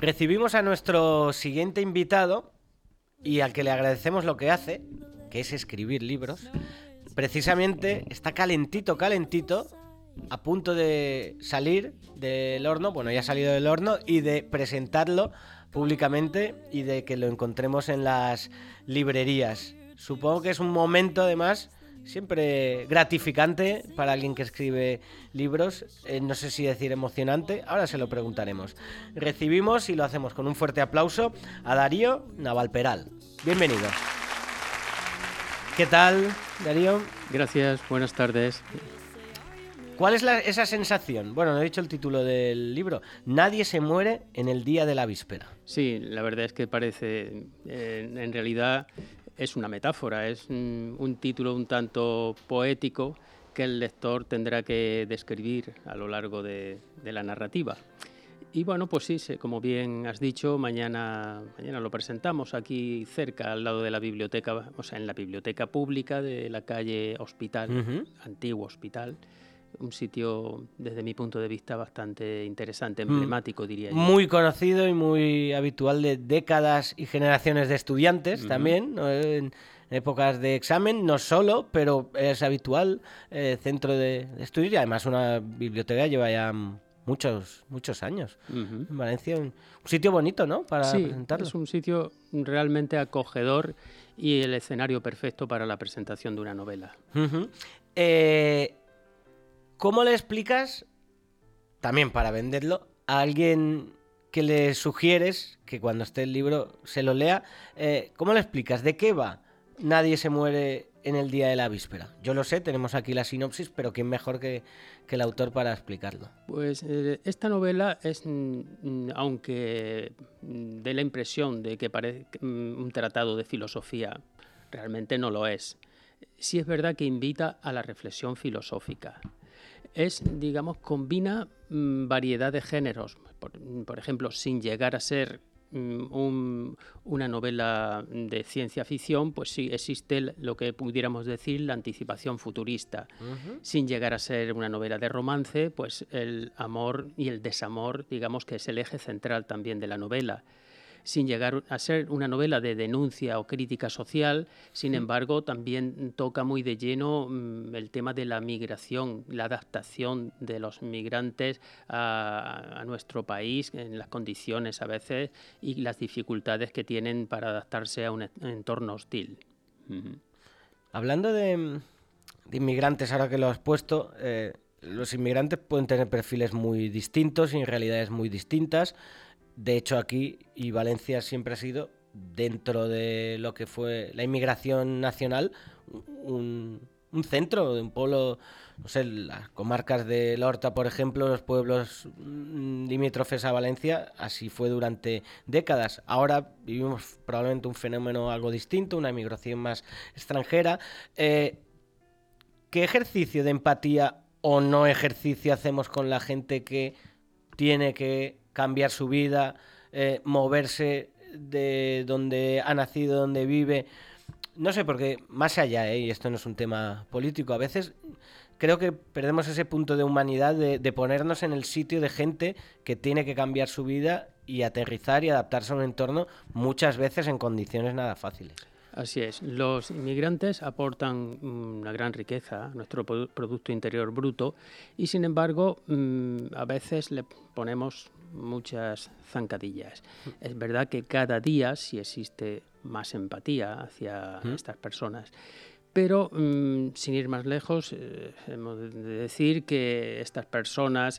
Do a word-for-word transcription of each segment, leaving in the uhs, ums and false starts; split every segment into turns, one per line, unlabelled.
Recibimos a nuestro siguiente invitado y al que le agradecemos lo que hace, que es escribir libros. Precisamente está calentito, calentito, a punto de salir del horno, bueno, ya ha salido del horno, y de presentarlo públicamente y de que lo encontremos en las librerías. Supongo que es un momento, además, siempre gratificante para alguien que escribe libros, eh, no sé si decir emocionante, ahora se lo preguntaremos. Recibimos, y lo hacemos con un fuerte aplauso, a Darío Navalperal. Bienvenido. ¿Qué tal, Darío?
Gracias, buenas tardes.
¿Cuál es la, esa sensación? Bueno, no he dicho el título del libro. Nadie se muere en el día de la víspera.
Sí, la verdad es que parece, eh, en realidad es una metáfora, es un, un título un tanto poético que el lector tendrá que describir a lo largo de, de la narrativa. Y bueno, pues sí, como bien has dicho, mañana, mañana lo presentamos aquí cerca, al lado de la biblioteca, o sea, en la biblioteca pública de la calle Hospital, uh-huh. Antiguo Hospital. Un sitio, desde mi punto de vista, bastante interesante, emblemático, diría yo.
Muy conocido y muy habitual de décadas y generaciones de estudiantes, uh-huh. también, ¿no? En épocas de examen, no solo, pero es habitual, eh, centro de, de estudios, y además una biblioteca lleva ya muchos muchos años. Uh-huh. En Valencia, un, un sitio bonito, ¿no?, para
sí,
presentarlo.
Es un sitio realmente acogedor y el escenario perfecto para la presentación de una novela.
Uh-huh. Eh... ¿Cómo le explicas, también para venderlo, a alguien que le sugieres que cuando esté el libro se lo lea? Eh, ¿Cómo le explicas? ¿De qué va Nadie se muere en el día de la víspera? Yo lo sé, tenemos aquí la sinopsis, pero ¿quién mejor que, que el autor para explicarlo?
Pues eh, esta novela es, mm, aunque dé la impresión de que parece un tratado de filosofía, realmente no lo es. Sí es verdad que invita a la reflexión filosófica. Es, digamos, combina mmm, variedad de géneros. Por, por ejemplo, sin llegar a ser mmm, un, una novela de ciencia ficción, pues sí existe lo que pudiéramos decir la anticipación futurista. Uh-huh. Sin llegar a ser una novela de romance, pues el amor y el desamor, digamos que es el eje central también de la novela. Sin llegar a ser una novela de denuncia o crítica social, sin embargo, también toca muy de lleno mmm, el tema de la migración, la adaptación de los migrantes a, a nuestro país, en las condiciones a veces y las dificultades que tienen para adaptarse a un entorno hostil.
Uh-huh. Hablando de, de inmigrantes, ahora que lo has puesto, eh, los inmigrantes pueden tener perfiles muy distintos y en realidades muy distintas. De hecho, aquí, y Valencia siempre ha sido, dentro de lo que fue la inmigración nacional, un, un centro, un pueblo, no sé, las comarcas del Horta, por ejemplo, los pueblos limítrofes a Valencia, así fue durante décadas. Ahora vivimos probablemente un fenómeno algo distinto, una inmigración más extranjera. Eh, ¿Qué ejercicio de empatía o no ejercicio hacemos con la gente que tiene que cambiar su vida, eh, moverse de donde ha nacido, donde vive? No sé, porque más allá, ¿eh? Y esto no es un tema político, a veces creo que perdemos ese punto de humanidad de, de ponernos en el sitio de gente que tiene que cambiar su vida y aterrizar y adaptarse a un entorno muchas veces en condiciones nada fáciles.
Así es, los inmigrantes aportan una gran riqueza a nuestro Producto Interior Bruto y, sin embargo, a veces le ponemos muchas zancadillas. Es verdad que cada día sí existe más empatía hacia ¿Mm? estas personas, pero mmm, sin ir más lejos, eh, hemos de decir que estas personas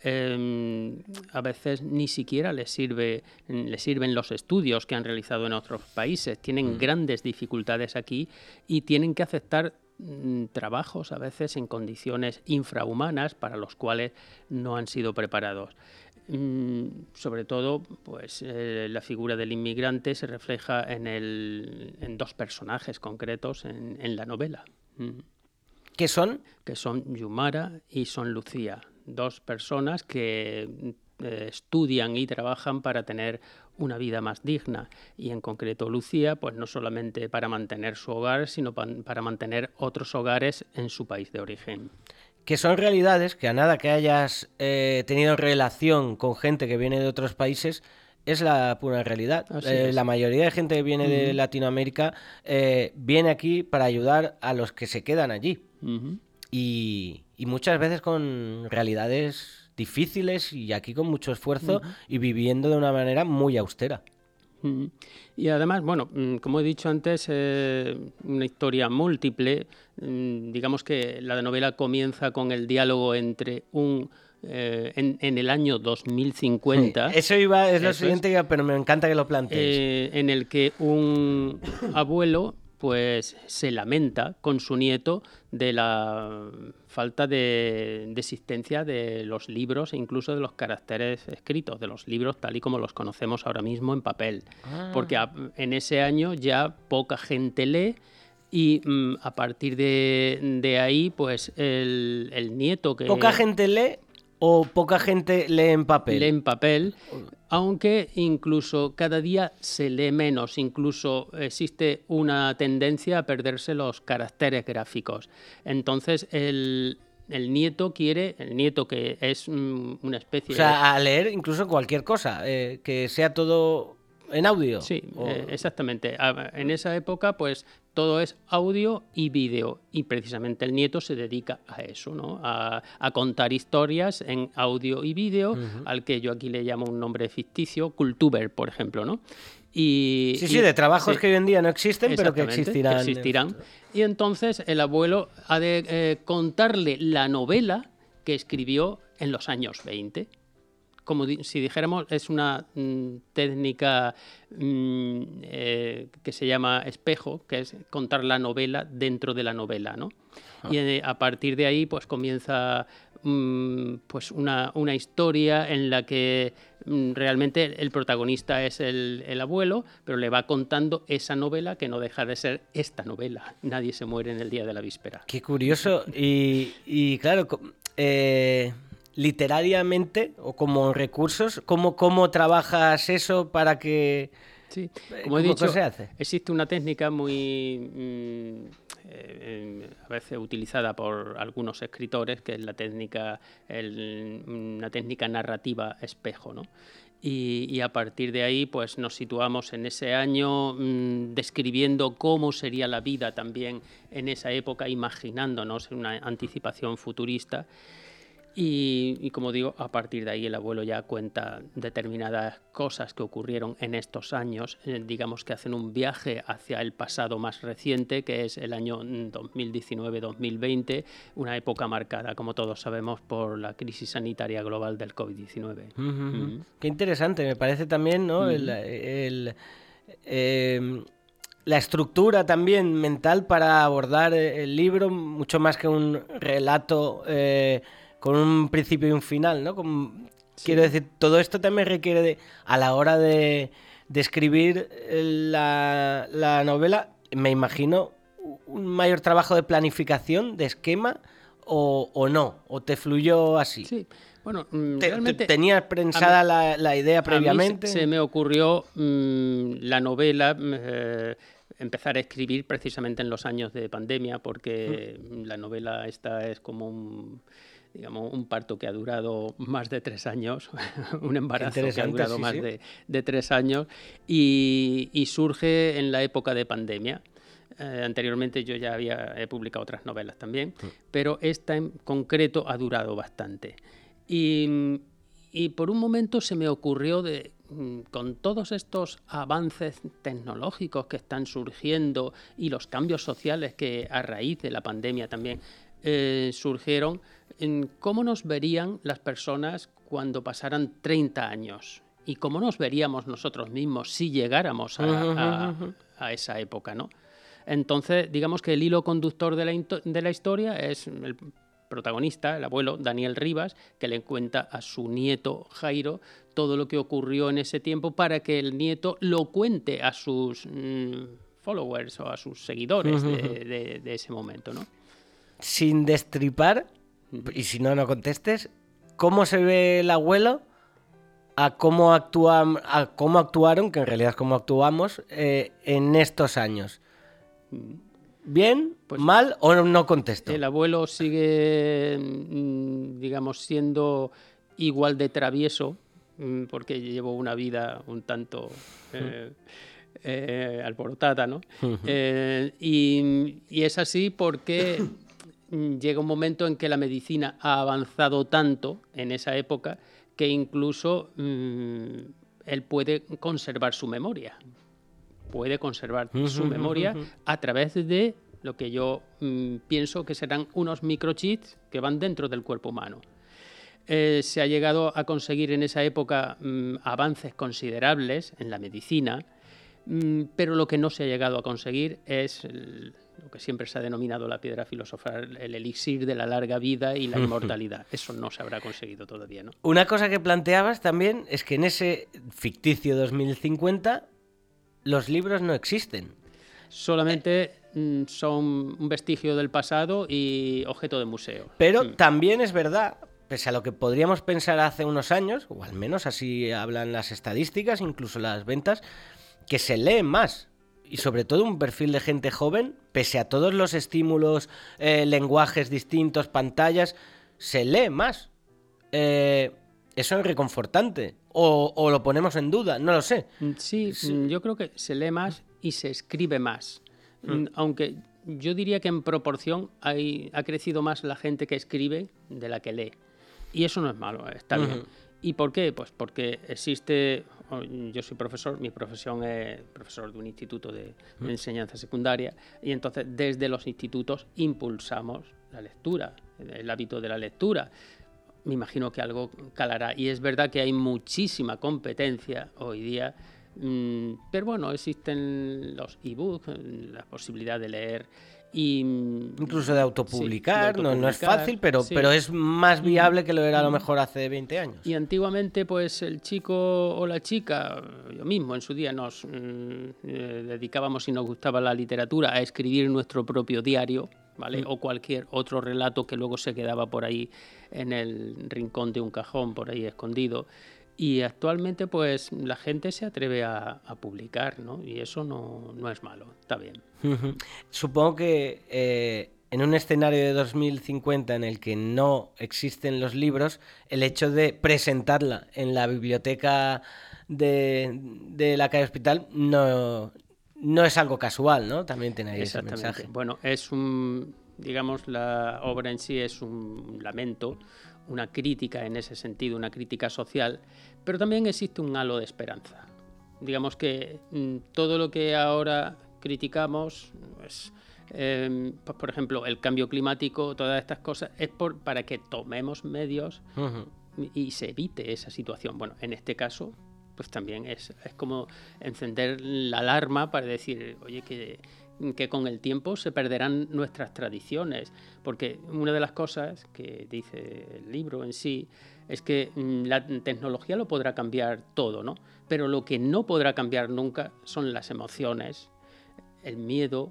eh, a veces ni siquiera les sirve, les sirven los estudios que han realizado en otros países. Tienen mm. grandes dificultades aquí y tienen que aceptar mmm, trabajos a veces en condiciones infrahumanas para los cuales no han sido preparados. Mm, sobre todo, pues eh, la figura del inmigrante se refleja en, el, en dos personajes concretos en, en la novela. Mm.
¿Qué son?
Que son Yumara y son Lucía, dos personas que eh, estudian y trabajan para tener una vida más digna, y en concreto Lucía, pues no solamente para mantener su hogar, sino pa- para mantener otros hogares en su país de origen.
Que son realidades que, a nada que hayas eh, tenido relación con gente que viene de otros países, es la pura realidad. Eh,
es.
La mayoría de gente que viene uh-huh. de Latinoamérica eh, viene aquí para ayudar a los que se quedan allí. Uh-huh. Y, y muchas veces con realidades difíciles y aquí con mucho esfuerzo uh-huh. y viviendo de una manera muy austera.
Uh-huh. Y además, bueno, como he dicho antes, eh, una historia múltiple. Digamos que la novela comienza con el diálogo entre un... Eh, en, en el año dos mil cincuenta.
Sí, eso iba, es lo siguiente, es, pero me encanta que lo plantees.
Eh, en el que un abuelo pues se lamenta con su nieto de la falta de, de existencia de los libros e incluso de los caracteres escritos, de los libros tal y como los conocemos ahora mismo en papel. Ah. Porque a, en ese año ya poca gente lee. Y mm, a partir de, de ahí, pues el, el nieto que...
¿Poca gente lee o poca gente lee en papel?
Lee en papel, aunque incluso cada día se lee menos. Incluso existe una tendencia a perderse los caracteres gráficos. Entonces, el... El nieto quiere, el nieto que es mm, una especie
de... O sea,
de...
a leer incluso cualquier cosa, eh, que sea todo en audio.
Sí,
o...
eh, exactamente. En esa época, pues, todo es audio y vídeo. Y precisamente el nieto se dedica a eso, ¿no? A, a contar historias en audio y vídeo, uh-huh. al que yo aquí le llamo un nombre ficticio, Cultuber, por ejemplo, ¿no? Y,
sí, sí,
y,
de trabajos
sí,
que hoy en día no existen, pero que existirán.
Que existirán. Y entonces el abuelo ha de eh, contarle la novela que escribió en los años veinte. Como di- si dijéramos, es una mm, técnica mm, eh, que se llama espejo, que es contar la novela dentro de la novela, ¿no? Ah. Y eh, a partir de ahí, pues comienza mm, pues una, una historia en la que mm, realmente el protagonista es el, el abuelo, pero le va contando esa novela que no deja de ser esta novela. Nadie se muere en el día de la víspera.
Qué curioso. Y, y claro, eh... literariamente o como recursos, ¿cómo, cómo trabajas eso para que...
Sí, como he dicho,
se hace?
Existe una técnica muy mmm, eh, a veces utilizada por algunos escritores, que es la técnica, el, una técnica narrativa espejo, ¿no? Y, y a partir de ahí, pues nos situamos en ese año mmm, describiendo cómo sería la vida también en esa época, imaginándonos una anticipación futurista. Y, y como digo, a partir de ahí el abuelo ya cuenta determinadas cosas que ocurrieron en estos años, eh, digamos que hacen un viaje hacia el pasado más reciente, que es el año dos mil diecinueve dos mil veinte, una época marcada, como todos sabemos, por la crisis sanitaria global del covid diecinueve.
Uh-huh. Uh-huh. Qué interesante, me parece también, ¿no? Uh-huh. el, el, eh, la estructura también mental para abordar el libro, mucho más que un relato... Eh, con un principio y un final, ¿no? Como, sí. Quiero decir, todo esto también requiere, de, a la hora de, de escribir la, la novela, me imagino, un mayor trabajo de planificación, de esquema, o, o no, o te fluyó así.
Sí, bueno,
te,
realmente...
Te, ¿Tenías pensada
mí,
la, la idea previamente?
A mí se me ocurrió mmm, la novela... Eh, empezar a escribir precisamente en los años de pandemia, porque mm. la novela esta es como un... digamos, un parto que ha durado más de tres años, un embarazo que ha durado
sí,
más
sí.
De, de tres años, y, y surge en la época de pandemia. Eh, anteriormente yo ya había he publicado otras novelas también, sí. pero esta en concreto ha durado bastante. Y, y por un momento se me ocurrió de... con todos estos avances tecnológicos que están surgiendo y los cambios sociales que a raíz de la pandemia también eh, surgieron, en cómo nos verían las personas cuando pasaran treinta años y cómo nos veríamos nosotros mismos si llegáramos a, a, a esa época, ¿no? Entonces, digamos que el hilo conductor de la, de la historia es el protagonista, el abuelo, Daniel Rivas, que le cuenta a su nieto Jairo todo lo que ocurrió en ese tiempo para que el nieto lo cuente a sus mmm, followers o a sus seguidores uh-huh. de, de, de ese momento, ¿no?
Sin destripar, uh-huh. y si no, no contestes, ¿cómo se ve el abuelo a cómo, actúa, a cómo actuaron, que en realidad es cómo actuamos, eh, en estos años? ¿Bien? Pues, ¿mal? ¿O no contesto?
El abuelo sigue, digamos, siendo igual de travieso porque llevo una vida un tanto eh, eh, alborotada, ¿no? Uh-huh. Eh, y, y es así porque llega un momento en que la medicina ha avanzado tanto en esa época que incluso mmm, él puede conservar su memoria. Puede conservar uh-huh, su memoria uh-huh. a través de lo que yo mmm, pienso que serán unos microchips que van dentro del cuerpo humano. Eh, se ha llegado a conseguir en esa época mmm, avances considerables en la medicina, mmm, pero lo que no se ha llegado a conseguir es el, lo que siempre se ha denominado la piedra filosofal, el elixir de la larga vida y la inmortalidad. Eso no se habrá conseguido todavía, ¿no?
Una cosa que planteabas también es que en ese ficticio dos mil cincuenta los libros no existen.
Solamente eh, son un vestigio del pasado y objeto de museo.
Pero mm. también es verdad, pese a lo que podríamos pensar hace unos años, o al menos así hablan las estadísticas, incluso las ventas, que se leen más. Y sobre todo un perfil de gente joven, pese a todos los estímulos, eh, lenguajes distintos, pantallas, se lee más. Eh, eso es reconfortante. O, o lo ponemos en duda, no lo sé.
Sí, sí, yo creo que se lee más y se escribe más. Mm. Aunque yo diría que en proporción hay, ha crecido más la gente que escribe de la que lee. Y eso no es malo, está uh-huh. bien. ¿Y por qué? Pues porque existe... Yo soy profesor, mi profesión es profesor de un instituto de, de enseñanza secundaria, y entonces desde los institutos impulsamos la lectura, el hábito de la lectura. Me imagino que algo calará. Y es verdad que hay muchísima competencia hoy día, mmm, pero bueno, existen los e-books, la posibilidad de leer. Y,
incluso de autopublicar, sí, de autopublicar no, no es fácil, pero, sí. pero es más viable que lo era a lo mejor hace veinte años.
Y antiguamente, pues el chico o la chica, yo mismo en su día nos mm, eh, dedicábamos, si nos gustaba la literatura, a escribir nuestro propio diario, ¿vale? Mm. O cualquier otro relato que luego se quedaba por ahí en el rincón de un cajón, por ahí escondido. Y actualmente, pues, la gente se atreve a, a publicar, ¿no? Y eso no, no es malo, está bien.
Uh-huh. Supongo que eh, en un escenario de dos mil cincuenta en el que no existen los libros, el hecho de presentarla en la biblioteca de, de la calle Hospital no, no es algo casual, ¿no? También tiene ahí ese mensaje.
Bueno, es un, digamos, la obra en sí es un lamento, una crítica en ese sentido, una crítica social, pero también existe un halo de esperanza. Digamos que mmm, todo lo que ahora criticamos, pues, eh, pues, por ejemplo, el cambio climático, todas estas cosas, es por, para que tomemos medios uh-huh. y se evite esa situación. Bueno, en este caso, pues también es, es como encender la alarma para decir, oye, que... que con el tiempo se perderán nuestras tradiciones, porque una de las cosas que dice el libro en sí es que la tecnología lo podrá cambiar todo, ¿no? Pero lo que no podrá cambiar nunca son las emociones, el miedo,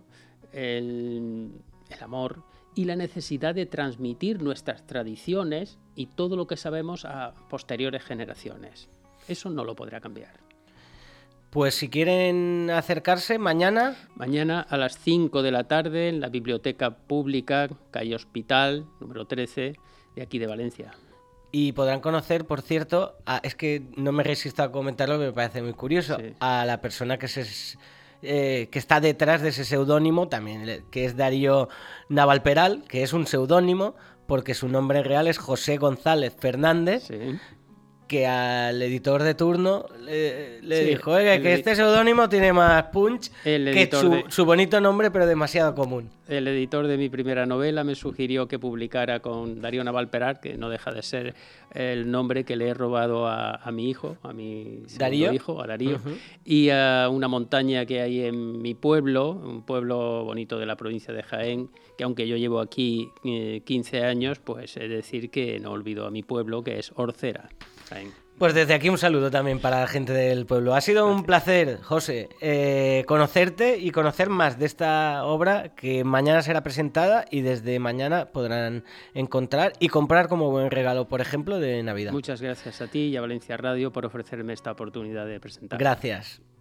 el, el amor y la necesidad de transmitir nuestras tradiciones y todo lo que sabemos a posteriores generaciones. Eso no lo podrá cambiar.
Pues si quieren acercarse, mañana...
Mañana a las cinco de la tarde en la Biblioteca Pública, calle Hospital, número trece, de aquí de Valencia.
Y podrán conocer, por cierto, a, es que no me resisto a comentarlo, me parece muy curioso, sí. a la persona que, se, eh, que está detrás de ese seudónimo, también, que es Darío Navalperal, que es un seudónimo porque su nombre real es José González Fernández, sí. que al editor de turno le, le sí, dijo, oiga, que este seudónimo tiene más punch que su, de, su bonito nombre, pero demasiado común.
El editor de mi primera novela me sugirió que publicara con Darío Navalperal, que no deja de ser el nombre que le he robado a, a mi hijo, a mi segundo hijo, a Darío, uh-huh. y a una montaña que hay en mi pueblo, un pueblo bonito de la provincia de Jaén, que aunque yo llevo aquí eh, quince años, pues es decir que no olvido a mi pueblo, que es Orcera.
Pues desde aquí un saludo también para la gente del pueblo. Ha sido un placer, José, eh, conocerte y conocer más de esta obra que mañana será presentada y desde mañana podrán encontrar y comprar como buen regalo, por ejemplo, de Navidad.
Muchas gracias a ti y a Valencia Radio por ofrecerme esta oportunidad de presentar.
Gracias.